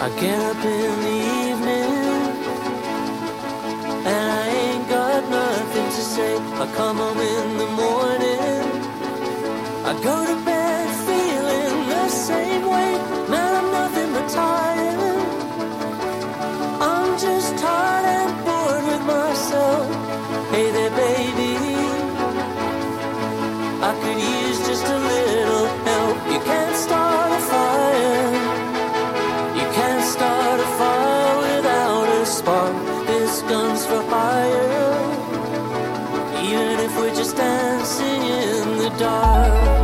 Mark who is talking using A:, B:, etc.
A: I get up in the evening and I ain't got nothing to say. I come home in the morning, I go to bed feeling the same way. Man, I'm nothing but tired. I'm just tired and bored with myself. Hey there, baby, I could use just a little help. You can't start a fire. You can't start a fire without a spark. This gun's for hire, even if we're just dancing in the dark.